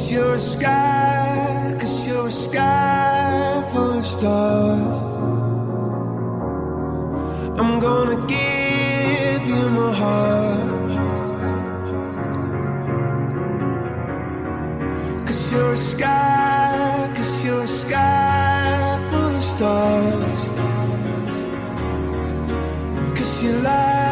you're a sky, 'cause you're a sky full of stars. I'm gonna give you my heart, 'cause you're a sky, 'cause you're a sky full of stars. 'Cause you lie.